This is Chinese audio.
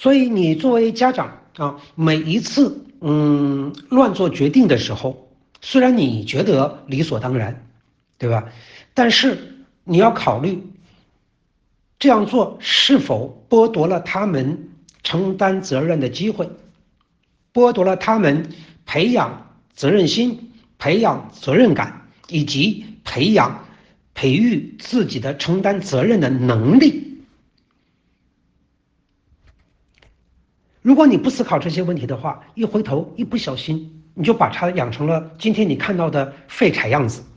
所以你作为家长啊，每一次乱做决定的时候，虽然你觉得理所当然，对吧？但是你要考虑这样做是否剥夺了他们承担责任的机会，剥夺了他们培养责任心、培养责任感以及培育自己的承担责任的能力。如果你不思考这些问题的话，一回头一不小心，你就把它养成了今天你看到的废柴样子。